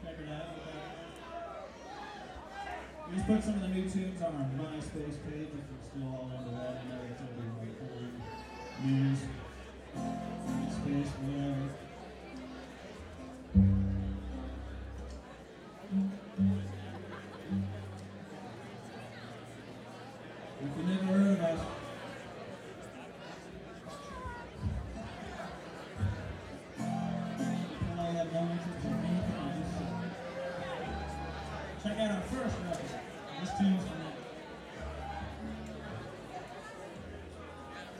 Check it out. We just put some of the new tunes on our MySpace page if you're still all into that. I know it's over like old news, MySpace, whatever. If you never heard of us, all that no interest in me, check out our first record. This tune's from that